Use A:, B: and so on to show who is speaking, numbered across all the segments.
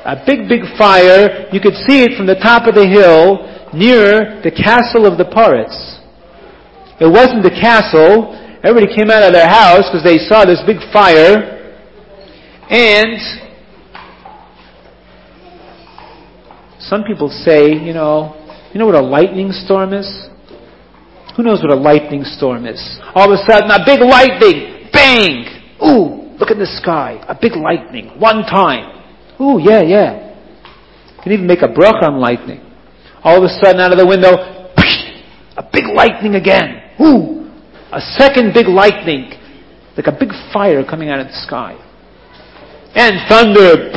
A: a big fire. You could see it from the top of the hill near the castle of the Poritz. It wasn't the castle. Everybody came out of their house because they saw this big fire. And some people say, you know what a lightning storm is? Who knows what a lightning storm is? All of a sudden, a big lightning, bang! Ooh, look in the sky, a big lightning, one time. Ooh, yeah. You can even make a bracha on lightning. All of a sudden, out of the window, a big lightning again. Ooh, a second big lightning, like a big fire coming out of the sky. And thunder,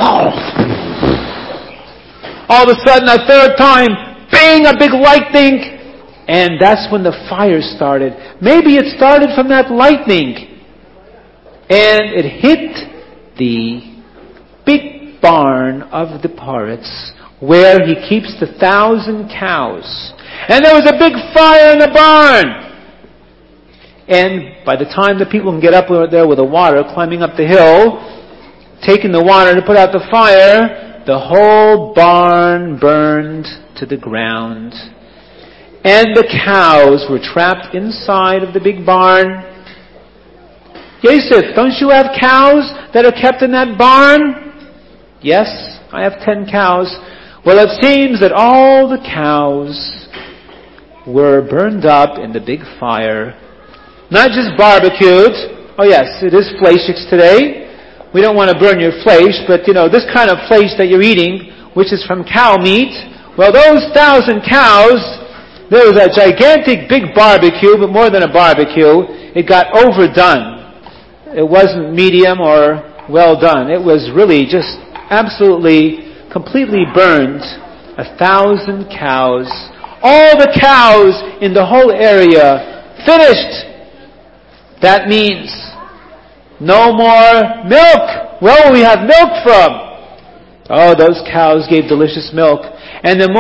A: all of a sudden, a third time, bang, a big lightning. And that's when the fire started. Maybe it started from that lightning. And it hit the big barn of the Poritz, where he keeps the 1,000 cows. And there was a big fire in the barn. And by the time the people can get up there with the water, climbing up the hill, taking the water to put out the fire, the whole barn burned to the ground. And the cows were trapped inside of the big barn. Yosef, don't you have cows that are kept in that barn? Yes, I have 10 cows. Well, it seems that all the cows were burned up in the big fire. Not just barbecued. Oh yes, it is fleischiks today. We don't want to burn your flesh, but this kind of flesh that you're eating, which is from cow meat, well, those 1,000 cows, there was a gigantic big barbecue, but more than a barbecue, it got overdone. It wasn't medium or well done. It was really just absolutely, completely burned. 1,000 cows. All the cows in the whole area finished. That means no more milk. Where will we have milk from? Oh, those cows gave delicious milk. And the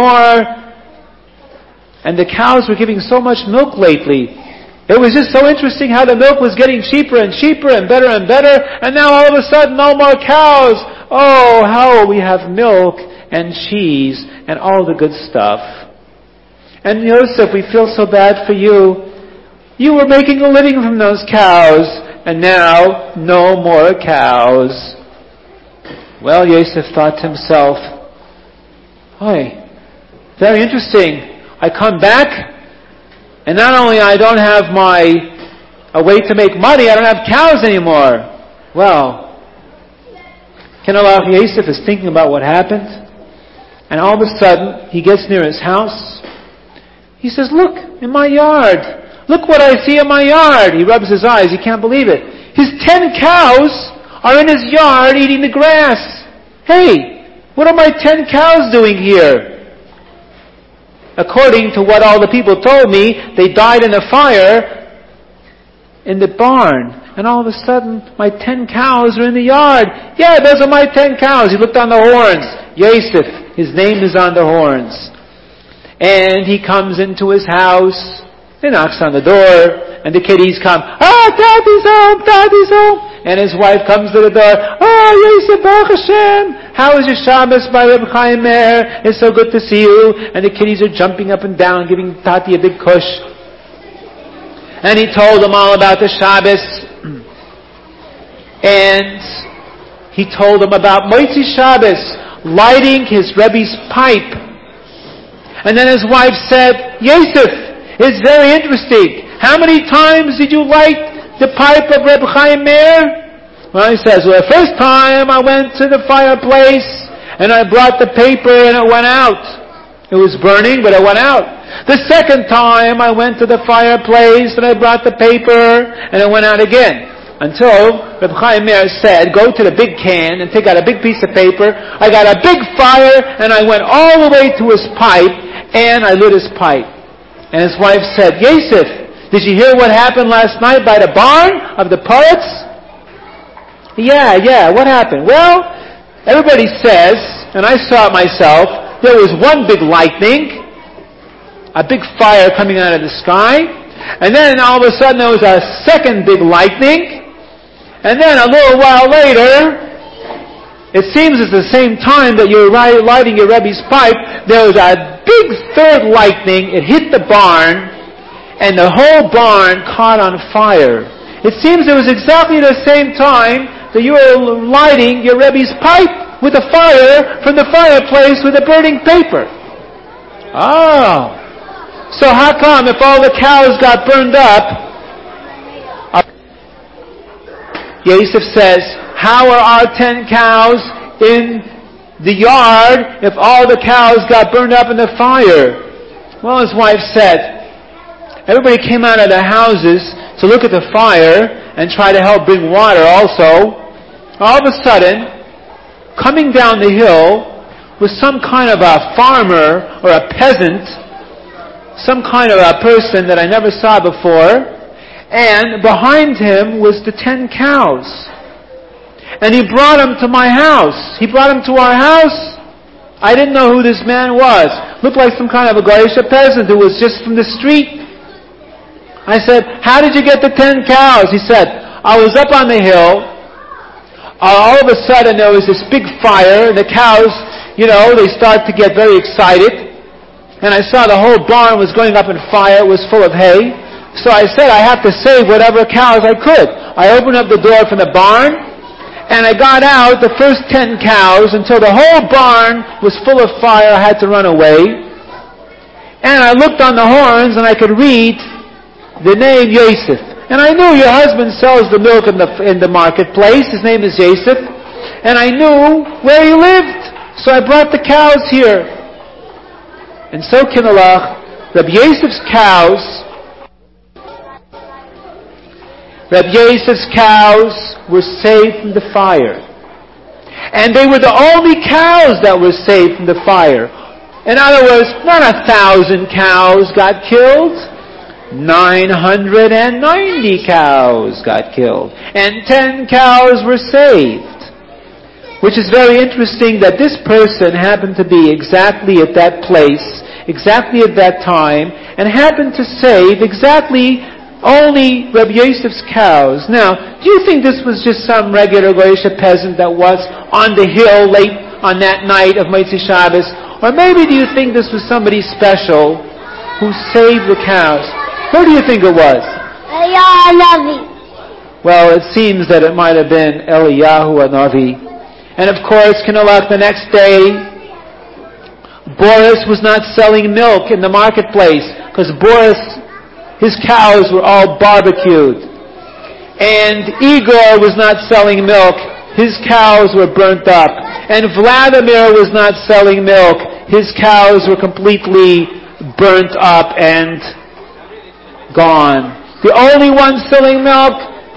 A: cows were giving so much milk lately. It was just so interesting how the milk was getting cheaper and cheaper and better. And now all of a sudden, no more cows. Oh, how will we have milk and cheese and all the good stuff? And Yosef, we feel so bad for you. You were making a living from those cows. And now, no more cows. Well, Yosef thought to himself, very interesting. I come back, and not only I don't have a way to make money, I don't have cows anymore. Well, Yosef is thinking about what happened, and all of a sudden, he gets near his house. He says, look, in my yard. Look what I see in my yard. He rubs his eyes. He can't believe it. His 10 cows are in his yard eating the grass. Hey, what are my 10 cows doing here? According to what all the people told me, they died in a fire in the barn. And all of a sudden, my 10 cows are in the yard. Yeah, those are my 10 cows. He looked on the horns. Yosef, his name is on the horns. And he comes into his house. He knocks on the door, and the kiddies come. Daddy's home. And his wife comes to the door. Yosef, Baruch Hashem. How is your Shabbos by Reb Chaim Meir? It's so good to see you. And the kiddies are jumping up and down, giving Tati a big kush. And he told them all about the Shabbos. And he told them about Moitzi Shabbos, lighting his Rebbe's pipe. And then his wife said, Yosef, it's very interesting. How many times did you light the pipe of Reb Chaim Meir? Well, he says, the first time I went to the fireplace and I brought the paper and it went out. It was burning, but it went out. The second time I went to the fireplace and I brought the paper and it went out again. Until Reb Chaim Meir said, go to the big can and take out a big piece of paper. I got a big fire and I went all the way to his pipe and I lit his pipe. And his wife said, Yosef, did you hear what happened last night by the barn of the Poritz? Yeah, what happened? Well, everybody says, and I saw it myself, there was one big lightning, a big fire coming out of the sky, and then all of a sudden there was a second big lightning, and then a little while later, it seems at the same time that you're lighting your Rebbe's pipe, there was a big third lightning. It hit the barn, and the whole barn caught on fire. It seems it was exactly the same time that you were lighting your Rebbe's pipe with a fire from the fireplace with a burning paper. Oh. So how come if all the cows got burned up, Yosef says, how are our 10 cows in the yard if all the cows got burned up in the fire? Well, his wife said, everybody came out of their houses to look at the fire and try to help bring water also. All of a sudden, coming down the hill was some kind of a farmer or a peasant, some kind of a person that I never saw before, and behind him was the 10 cows. And he brought them to my house. He brought them to our house. I didn't know who this man was. Looked like some kind of a Goyish peasant who was just from the street. I said, how did you get the 10 cows? He said, I was up on the hill. All of a sudden there was this big fire, and the cows, they start to get very excited. And I saw the whole barn was going up in fire. It was full of hay. So I said, I have to save whatever cows I could. I opened up the door from the barn, and I got out the first 10 cows until the whole barn was full of fire. I had to run away. And I looked on the horns, and I could read the name Yosef. And I knew your husband sells the milk in the marketplace. His name is Yosef. And I knew where he lived. So I brought the cows here. And so, Kinalach, Rabbi Yosef's cows were saved from the fire. And they were the only cows that were saved from the fire. In other words, not 1,000 cows got killed. 990 cows got killed. And 10 cows were saved. Which is very interesting that this person happened to be exactly at that place, exactly at that time, and happened to save exactly only Rabbi Yosef's cows. Now, do you think this was just some regular Goyish peasant that was on the hill late on that night of Motzei Shabbos? Or maybe do you think this was somebody special who saved the cows? Who do you think it was?
B: Eliyahu Hanavi.
A: Well, it seems that it might have been Eliyahu Hanavi. And of course, Kinalach, the next day, Boris was not selling milk in the marketplace because Boris, his cows were all barbecued. And Igor was not selling milk. His cows were burnt up. And Vladimir was not selling milk. His cows were completely burnt up and gone. The only one selling milk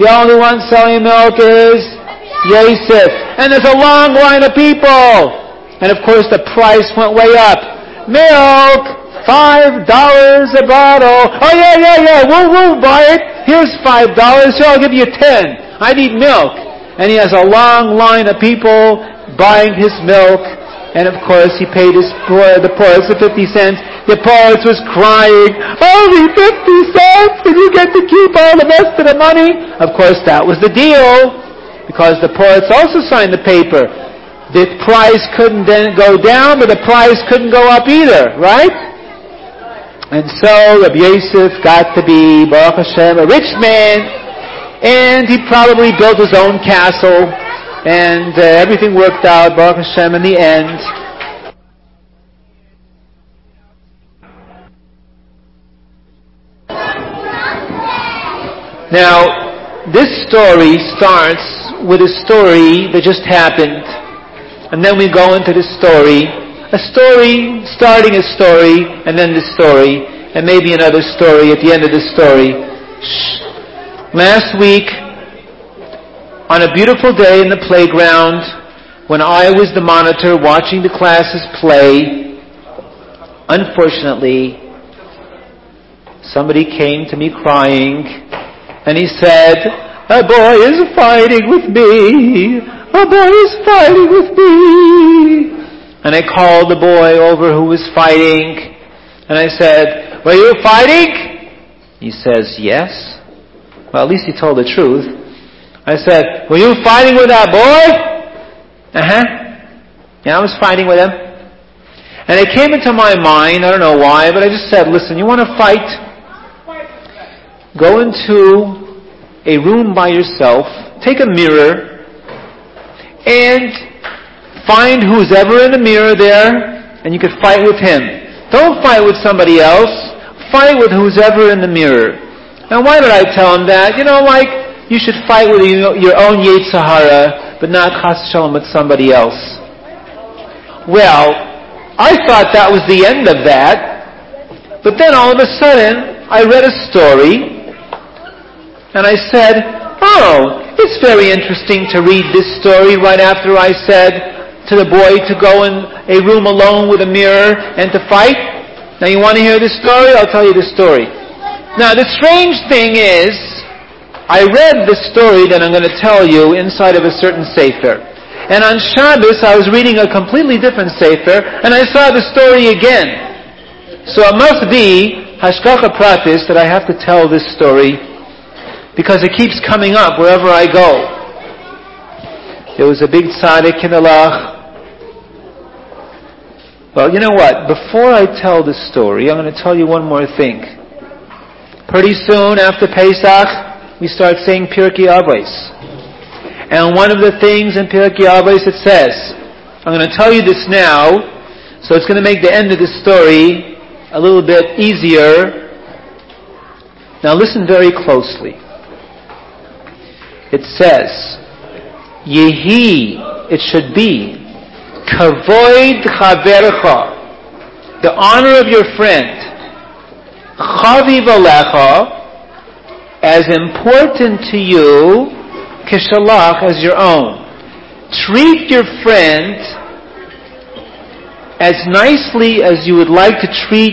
A: is Yosef. And there's a long line of people. And of course the price went way up. Milk, $5 a bottle. Oh yeah, we'll buy it. Here's $5, so I'll give you 10. I need milk. And he has a long line of people buying his milk. And of course he paid the porridge the 50 cents. The porridge was crying, only 50 cents and you get to keep all the rest of the money. Of course that was the deal. Because the porridge also signed the paper. The price couldn't then go down, but the price couldn't go up either, right? And so Rabbi Yosef got to be, Baruch Hashem, a rich man, and he probably built his own castle, and everything worked out, Baruch Hashem, in the end. Now, this story starts with a story that just happened, and then we go into the story, a story starting a story, and then the story, and maybe another story at the end of the story. Last week, on a beautiful day in the playground, when I was the monitor watching the classes play, unfortunately, somebody came to me crying, and he said, a boy is fighting with me. A boy is fighting with me. And I called the boy over who was fighting. And I said, were you fighting? He says, yes. Well, at least he told the truth. I said, were you fighting with that boy? Yeah, I was fighting with him. And it came into my mind, I don't know why, but I just said, listen, you want to fight? Go into a room by yourself, take a mirror, and find who's ever in the mirror there, and you can fight with him. Don't fight with somebody else. Fight with who's ever in the mirror. Now, why did I tell him that? You should fight with your own Yetzer Hara, but not Chas Shalom with somebody else. Well, I thought that was the end of that, but then all of a sudden, I read a story, and I said, it's very interesting to read this story right after I said to the boy to go in a room alone with a mirror and to fight. Now you want to hear this story? I'll tell you the story. Now the strange thing is, I read the story that I'm going to tell you inside of a certain sefer. And on Shabbos I was reading a completely different sefer, and I saw the story again. So it must be Hashgacha Pratis that I have to tell this story, because it keeps coming up wherever I go. There was a big tzaddik in Alach. Well, you know what? Before I tell the story, I'm going to tell you one more thing. Pretty soon after Pesach, we start saying Pirkei Avos. And one of the things in Pirkei Avos it says, I'm going to tell you this now, so it's going to make the end of the story a little bit easier. Now listen very closely. It says, Yehi, it should be, Kavoid Chavercha, the honor of your friend, Chaviv Alecha, as important to you, Kishalach, as your own. Treat your friend as nicely as you would like to treat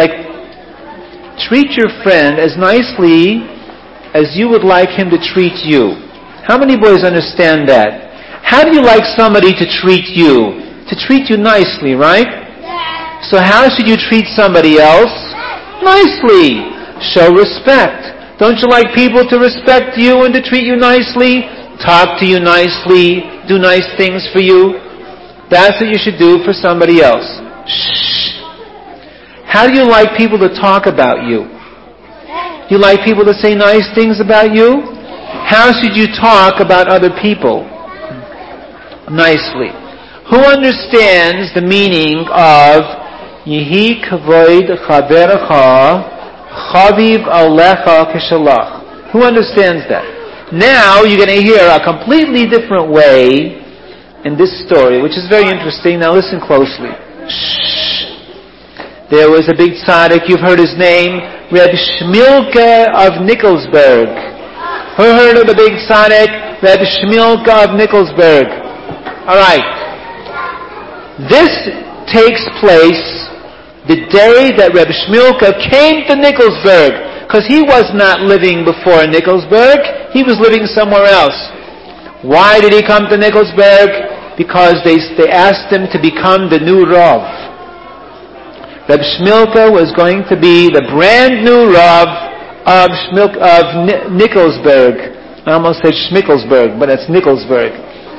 A: your friend as nicely as you would like him to treat you. How many boys understand that? How do you like somebody to treat you? To treat you nicely, right? So how should you treat somebody else? Nicely. Show respect. Don't you like people to respect you and to treat you nicely? Talk to you nicely. Do nice things for you. That's what you should do for somebody else. Shh. How do you like people to talk about you? Do you like people to say nice things about you? How should you talk about other people? Nicely. Who understands the meaning of Yehi Kavoid Chaverecha Chaviv Alecha Kishalach? Who understands that? Now you're going to hear a completely different way in this story, which is very interesting. Now listen closely. Shh. There was a big tzaddik, you've heard his name, Reb Shmilke of Nikolsburg. Who heard of the big tzaddik, Reb Shmilke of Nikolsburg? Alright. This takes place the day that Reb Shmilke came to Nikolsburg, because he was not living before Nikolsburg, he was living somewhere else. Why did he come to Nikolsburg? Because they asked him to become the new Rav. Reb Shmilke was going to be the brand new Rav of Nikolsburg. I almost said Schmickelsburg, but it's Nikolsburg.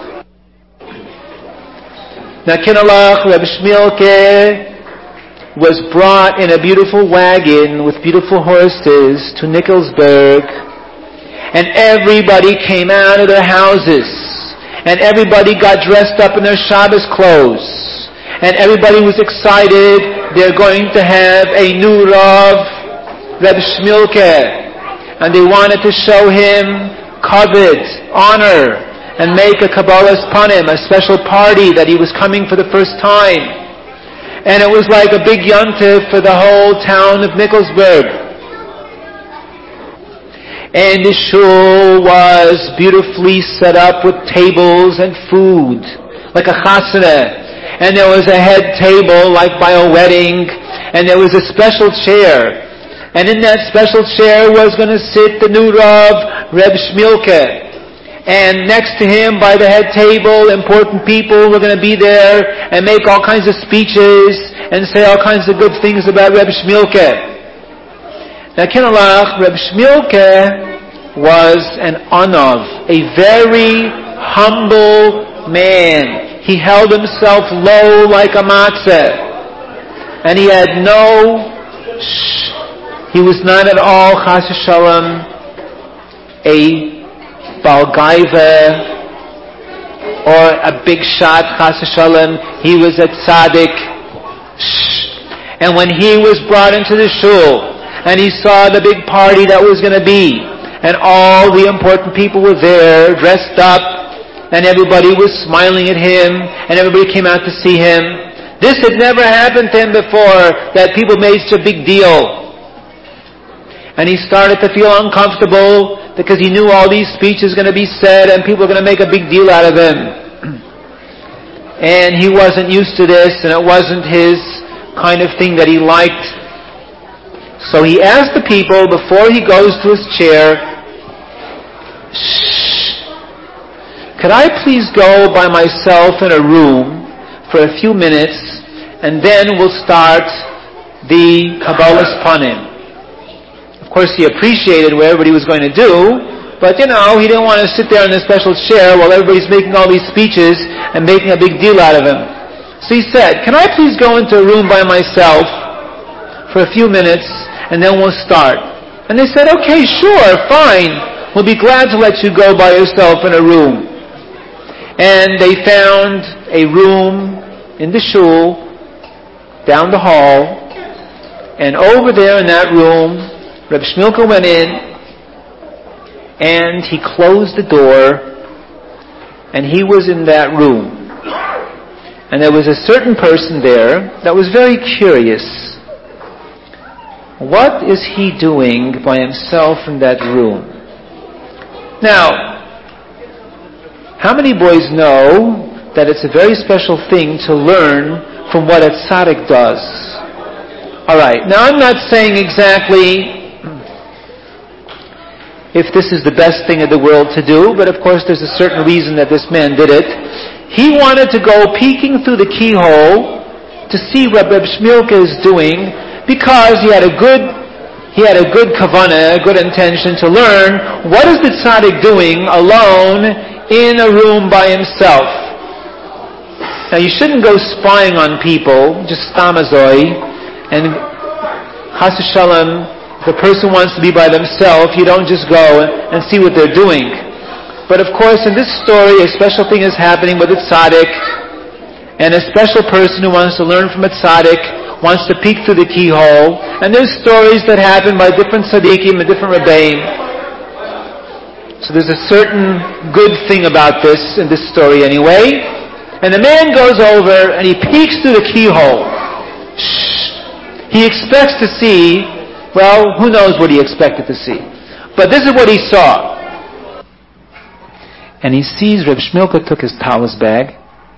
A: Now Kinalach, Reb Shmilke was brought in a beautiful wagon with beautiful horses to Nikolsburg, and everybody came out of their houses, and everybody got dressed up in their Shabbos clothes, and everybody was excited. They're going to have a new Rav, Reb Shmilke, and they wanted to show him kavod, honor, and make a Kabbalah's Panim, a special party that he was coming for the first time. And it was like a big yontif for the whole town of Nikolsburg. And the shul was beautifully set up with tables and food, like a chasana. And there was a head table like by a wedding, and there was a special chair. And in that special chair was going to sit the new Rav, Reb Shmilke. And next to him by the head table, important people were going to be there and make all kinds of speeches and say all kinds of good things about Reb Shmilke. Now Kinalach, Reb Shmilke was an Anav, a very humble man. He held himself low like a matzah. And he had he was not at all, chas v'shalom, a Baal Gaiva or a big shot, chas v'shalom. He was a tzaddik. And when he was brought into the shul, and he saw the big party that was going to be, and all the important people were there, dressed up, and everybody was smiling at him, and everybody came out to see him. This had never happened to him before, that people made such a big deal. And he started to feel uncomfortable, because he knew all these speeches were going to be said, and people were going to make a big deal out of him. And he wasn't used to this, and it wasn't his kind of thing that he liked. So he asked the people, before he goes to his chair, could I please go by myself in a room for a few minutes, and then we'll start the Kabbalah's Panim. Of course, he appreciated what everybody was going to do, but he didn't want to sit there in a special chair while everybody's making all these speeches and making a big deal out of him. So he said, can I please go into a room by myself for a few minutes, and then we'll start? And they said, okay, sure, fine. We'll be glad to let you go by yourself in a room. And they found a room in the shul, down the hall, and over there in that room, Reb Shmilka went in, and he closed the door, and he was in that room. And there was a certain person there that was very curious. What is he doing by himself in that room? Now, how many boys know that it's a very special thing to learn from what a tzaddik does? Alright, now I'm not saying exactly if this is the best thing in the world to do, but of course there's a certain reason that this man did it. He wanted to go peeking through the keyhole to see what Reb Shmilka is doing, because he had a good kavanah, a good intention to learn what is the tzaddik doing alone in a room by himself. Now you shouldn't go spying on people, just stamazoi, and chas v'shalom, if a person wants to be by themselves, you don't just go and see what they're doing. But of course in this story a special thing is happening with a tzaddik, and a special person who wants to learn from a tzaddik wants to peek through the keyhole, and there's stories that happen by different tzaddikim and different rebbeim. So there's a certain good thing about this, in this story anyway. And the man goes over and he peeks through the keyhole. He expects to see, well, who knows what he expected to see. But this is what he saw. And he sees Reb Shmilka took his talis bag,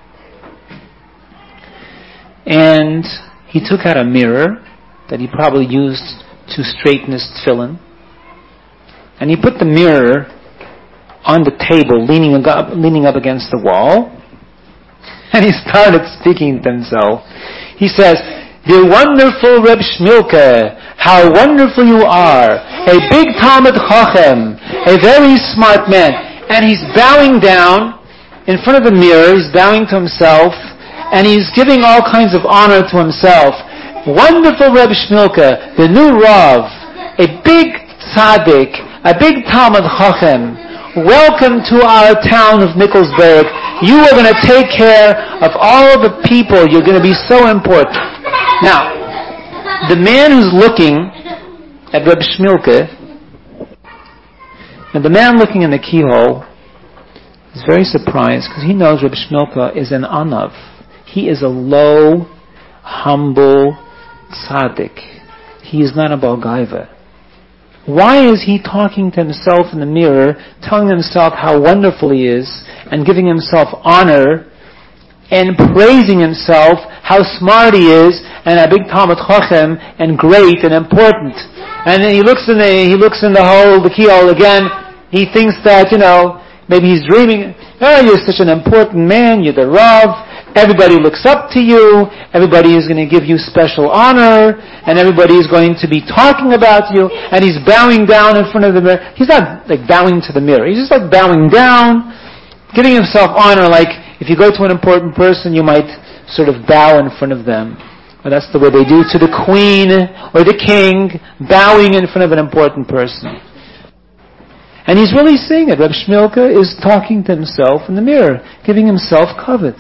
A: and he took out a mirror that he probably used to straighten his tefillin, and he put the mirror on the table, leaning up against the wall, and he started speaking to himself. He says, "Dear wonderful Reb Shmilka, how wonderful you are, a big Talmid Chochem, a very smart man." And he's bowing down in front of the mirror, he's bowing to himself, and he's giving all kinds of honor to himself. Wonderful Reb Shmilka, the new Rav, a big tzaddik, a big Talmid Chochem. Welcome to our town of Nikolsburg. You are going to take care of all the people. You're going to be so important. Now, the man who's looking at Reb Shmilka, and the man looking in the keyhole, is very surprised because he knows Reb Shmilka is an anav. He is a low, humble tzaddik. He is not a Baal Gaiva. Why is he talking to himself in the mirror, telling himself how wonderful he is, and giving himself honor, and praising himself, how smart he is, and a big Talmid Chochem, and great and important? And then he looks in the keyhole again. He thinks that, maybe he's dreaming. Oh, you're such an important man. You're the Rav. Everybody looks up to you. Everybody is going to give you special honor. And everybody is going to be talking about you. And he's bowing down in front of the mirror. He's not like bowing to the mirror. He's just like bowing down, giving himself honor like If you go to an important person, you might sort of bow in front of them. Well, that's the way they do to the queen or the king, bowing in front of an important person. And he's really seeing it. Reb Shmilka is talking to himself in the mirror, giving himself kavod.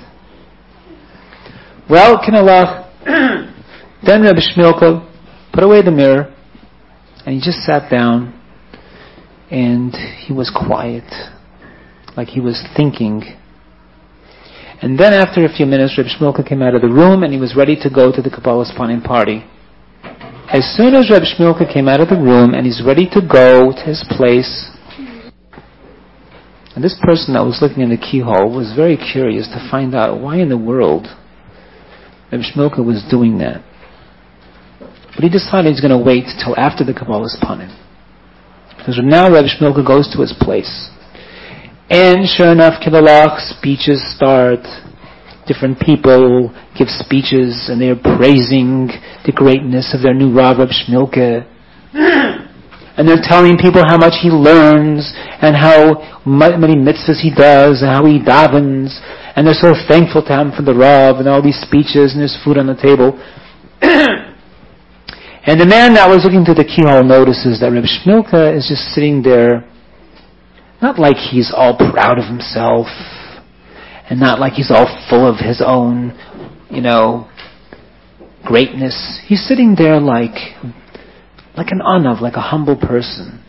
A: Well, Kinalach, then Reb Shmilka put away the mirror, and he just sat down, and he was quiet, like he was thinking. And then after a few minutes, Reb Shmilka came out of the room, and he was ready to go to the Kabbalas Panim party. As soon as Reb Shmilka came out of the room, and he's ready to go to his place, and this person that was looking in the keyhole was very curious to find out why in the world Reb Shmilka was doing that. But he decided he's going to wait till after the Kabbalas Panim. Because now Reb Shmilka goes to his place. And sure enough, Kilalach, speeches start. Different people give speeches and they're praising the greatness of their new Rav, Reb Shmilka. And they're telling people how much he learns and how many mitzvahs he does and how he davens. And they're so thankful to him for the Rav and all these speeches and there's food on the table. And the man that was looking through the keyhole notices that Reb Shmilka is just sitting there, not like he's all proud of himself and not like he's all full of his own, greatness. He's sitting there like an anav, like a humble person.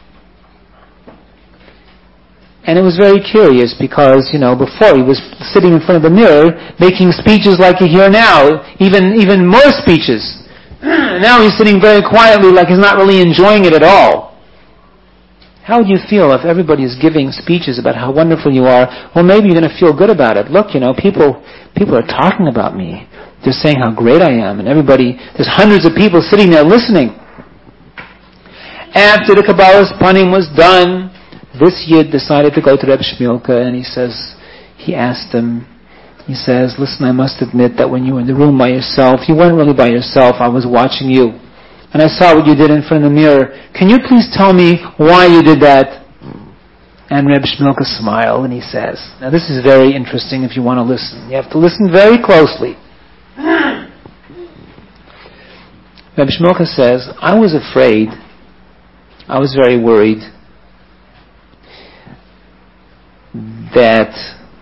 A: And it was very curious because, before he was sitting in front of the mirror making speeches like you hear now, even more speeches. Now he's sitting very quietly like he's not really enjoying it at all. How would you feel if everybody is giving speeches about how wonderful you are? Well, maybe you're going to feel good about it. Look, people are talking about me. They're saying how great I am. And there's hundreds of people sitting there listening. After the Kabbalas Panim was done, this Yid decided to go to Reb Shmilka, and he asked him, he says, listen, I must admit that when you were in the room by yourself, you weren't really by yourself, I was watching you. And I saw what you did in front of the mirror. Can you please tell me why you did that? And Reb Shmilka smiled, and he says, now this is very interesting if you want to listen. You have to listen very closely. Reb Shmilka says, I was afraid, I was very worried that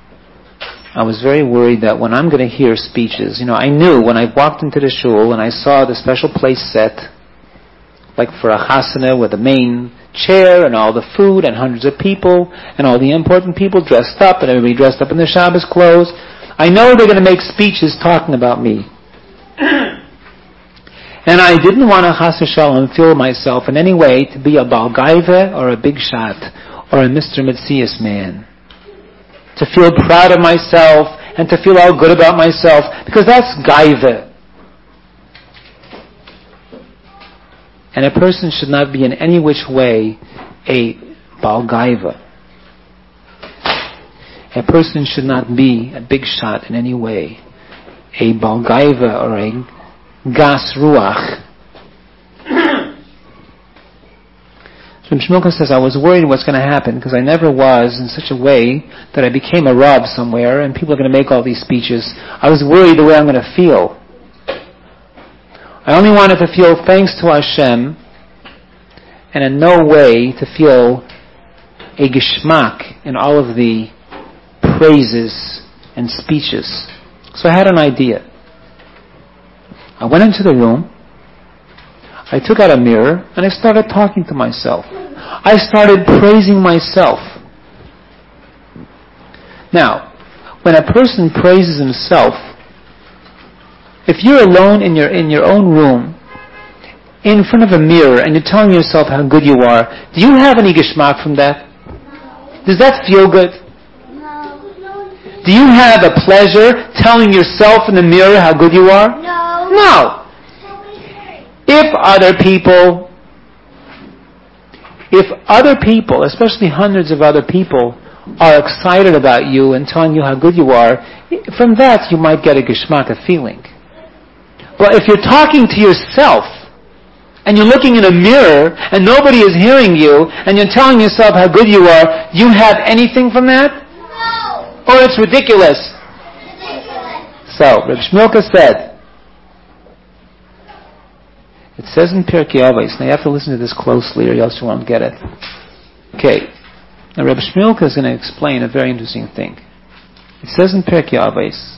A: when I'm going to hear speeches, I knew when I walked into the shul and I saw the special place set, like for a chasana with the main chair and all the food and hundreds of people and all the important people dressed up and everybody dressed up in their Shabbos clothes, I know they're going to make speeches talking about me. And I didn't want to chas v'shalom feel myself in any way to be a Baal Gaiva or a big shot or a Mr. Metzias man. To feel proud of myself and to feel all good about myself, because that's Gaiva. And a person should not be in any which way a Baal Gaiva. A person should not be a big shot in any way, a Baal Gaiva or a Gas Ruach. So Shmilka says, I was worried what's going to happen because I never was in such a way that I became a Rav somewhere and people are going to make all these speeches. I was worried the way I'm going to feel. I only wanted to feel thanks to Hashem and in no way to feel a geschmack in all of the praises and speeches. So I had an idea. I went into the room, I took out a mirror, and I started talking to myself. I started praising myself. Now, when a person praises himself, if you're alone in your own room, in front of a mirror, and you're telling yourself how good you are, do you have any geschmack from that? Does that feel good? No. Do you have a pleasure telling yourself in the mirror how good you are? No. If other people, especially hundreds of other people, are excited about you and telling you how good you are, from that you might get a geschmack, a feeling. But if you're talking to yourself, and you're looking in a mirror, and nobody is hearing you, and you're telling yourself how good you are, do you have anything from that? No. Or it's ridiculous. So, Reb Shmilka said, it says in Pirkei Avos, now you have to listen to this closely or else you won't get it. Okay, now Reb Shmilka is going to explain a very interesting thing. It says in Pirkei Avos,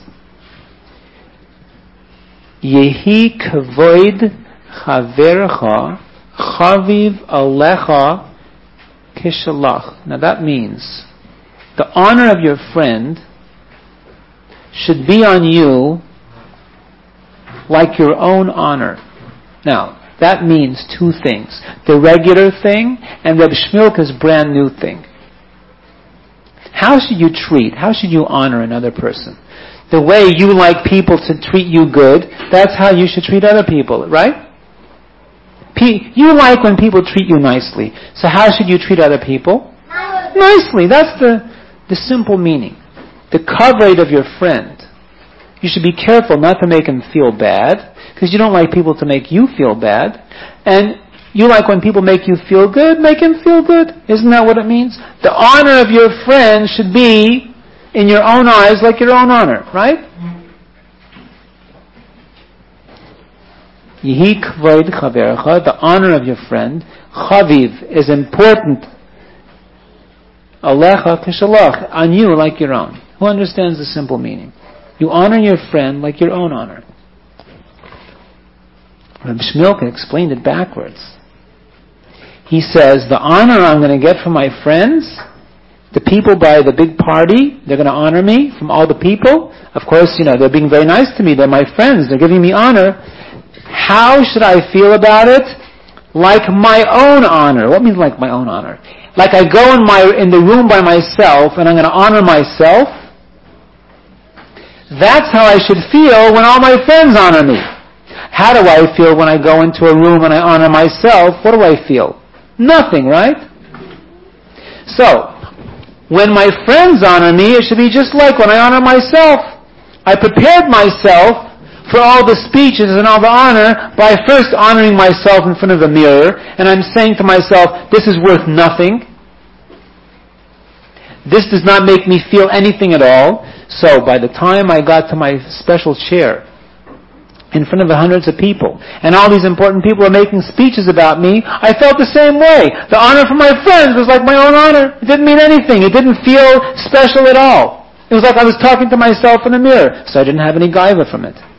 A: Yehi kavoid chavercha chaviv alecha kishalach. Now that means the honor of your friend should be on you like your own honor. Now, that means two things. The regular thing and Reb Shmilka's brand new thing. How should you honor another person? The way you like people to treat you good, that's how you should treat other people, right? You like when people treat you nicely. So how should you treat other people? Nicely. That's the simple meaning. The kavod of your friend. You should be careful not to make him feel bad, because you don't like people to make you feel bad. And you like when people make you feel good, make him feel good. Isn't that what it means? The honor of your friend should be, in your own eyes, like your own honor, right? Yehi kvoid chavercha, the honor of your friend. Chaviv is important. Alecha kishalach, on you like your own. Who understands the simple meaning? You honor your friend like your own honor. Reb Shmilka explained it backwards. He says, the honor I'm going to get from my friends, the people by the big party, they're going to honor me from all the people. Of course, they're being very nice to me. They're my friends. They're giving me honor. How should I feel about it? Like my own honor. What means like my own honor? Like I go in the room by myself and I'm going to honor myself. That's how I should feel when all my friends honor me. How do I feel when I go into a room and I honor myself? What do I feel? Nothing, right? So, when my friends honor me, it should be just like when I honor myself. I prepared myself for all the speeches and all the honor by first honoring myself in front of a mirror, and I'm saying to myself, this is worth nothing. This does not make me feel anything at all. So by the time I got to my special chair in front of the hundreds of people, and all these important people are making speeches about me, I felt the same way. The honor from my friends was like my own honor. It didn't mean anything. It didn't feel special at all. It was like I was talking to myself in a mirror, so I didn't have any gaiva from it.